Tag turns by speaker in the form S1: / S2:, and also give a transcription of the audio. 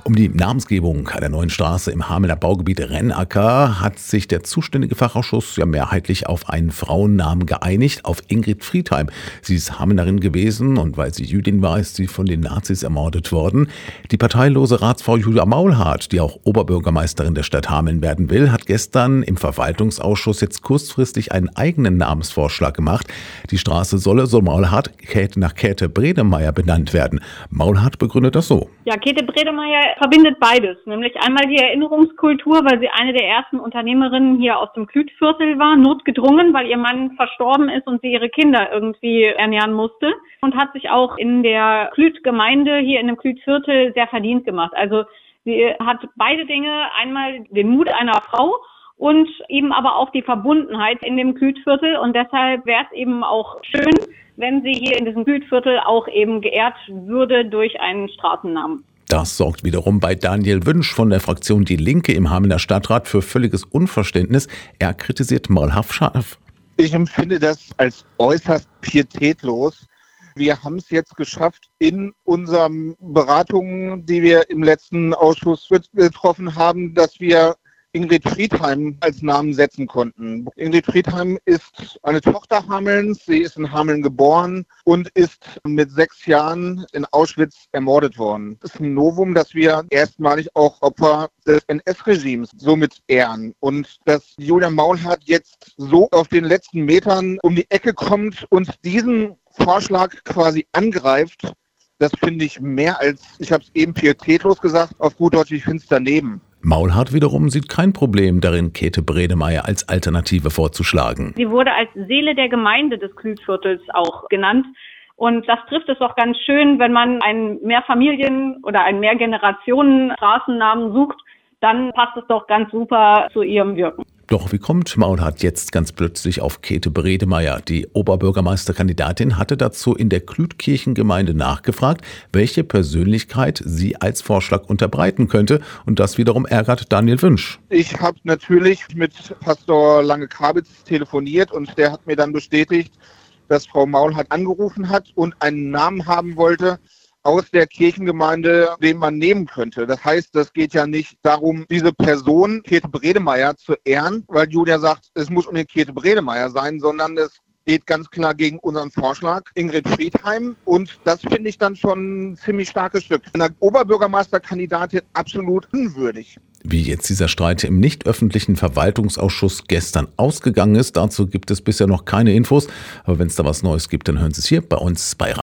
S1: Um die Namensgebung einer neuen Straße im Hamelner Baugebiet Rennacker hat sich der zuständige Fachausschuss ja mehrheitlich auf einen Frauennamen geeinigt, auf Ingrid Friedheim. Sie ist Hamelnerin gewesen und weil sie Jüdin war, ist sie von den Nazis ermordet worden. Die parteilose Ratsfrau Julia Maulhardt, die auch Oberbürgermeisterin der Stadt Hameln werden will, hat gestern im Verwaltungsausschuss jetzt kurzfristig einen eigenen Namensvorschlag gemacht. Die Straße solle, so Maulhardt, nach Käthe Bredemeier benannt werden. Maulhardt begründet das so.
S2: Ja, Käthe Bredemeier verbindet beides, nämlich einmal die Erinnerungskultur, weil sie eine der ersten Unternehmerinnen hier aus dem Klütviertel war, notgedrungen, weil ihr Mann verstorben ist und sie ihre Kinder irgendwie ernähren musste und hat sich auch in der Klüt-Gemeinde hier in dem Klütviertel sehr verdient gemacht. Also sie hat beide Dinge, einmal den Mut einer Frau und eben aber auch die Verbundenheit in dem Klütviertel und deshalb wäre es eben auch schön, wenn sie hier in diesem Klütviertel auch eben geehrt würde durch einen Straßennamen.
S1: Das sorgt wiederum bei Daniel Wünsch von der Fraktion Die Linke im Hamelner Stadtrat für völliges Unverständnis. Er kritisiert Maulhardt scharf.
S3: Ich empfinde das als äußerst pietätlos. Wir haben es jetzt geschafft, in unseren Beratungen, die wir im letzten Ausschuss getroffen haben, dass wir Ingrid Friedheim als Namen setzen konnten. Ingrid Friedheim ist eine Tochter Hamelns. Sie ist in Hameln geboren und ist mit 6 Jahren in Auschwitz ermordet worden. Es ist ein Novum, dass wir erstmalig auch Opfer des NS-Regimes somit ehren. Und dass Julia Maulhardt jetzt so auf den letzten Metern um die Ecke kommt und diesen Vorschlag quasi angreift, das finde ich mehr als, ich habe es eben pietätlos gesagt, auf gut Deutsch, ich finde es daneben.
S1: Maulhardt wiederum sieht kein Problem darin, Käthe Bredemeier als Alternative vorzuschlagen.
S2: Sie wurde als Seele der Gemeinde des Klütviertels auch genannt. Und das trifft es doch ganz schön, wenn man einen Mehrfamilien- oder einen Mehrgenerationen-Straßennamen sucht, dann passt es doch ganz super zu ihrem Wirken.
S1: Doch wie kommt Maulhardt jetzt ganz plötzlich auf Käthe Bredemeier? Die Oberbürgermeisterkandidatin hatte dazu in der Klütkirchengemeinde nachgefragt, welche Persönlichkeit sie als Vorschlag unterbreiten könnte. Und das wiederum ärgert Daniel Wünsch.
S3: Ich habe natürlich mit Pastor Lange-Kabitz telefoniert und der hat mir dann bestätigt, dass Frau Maulhardt angerufen hat und einen Namen haben wollte aus der Kirchengemeinde, den man nehmen könnte. Das heißt, das geht ja nicht darum, diese Person, Käthe Bredemeier, zu ehren, weil Julia sagt, es muss unbedingt Käthe Bredemeier sein, sondern es geht ganz klar gegen unseren Vorschlag, Ingrid Friedheim. Und das finde ich dann schon ein ziemlich starkes Stück. Eine Oberbürgermeisterkandidatin absolut unwürdig.
S1: Wie jetzt dieser Streit im nicht öffentlichen Verwaltungsausschuss gestern ausgegangen ist, dazu gibt es bisher noch keine Infos. Aber wenn es da was Neues gibt, dann hören Sie es hier bei uns bei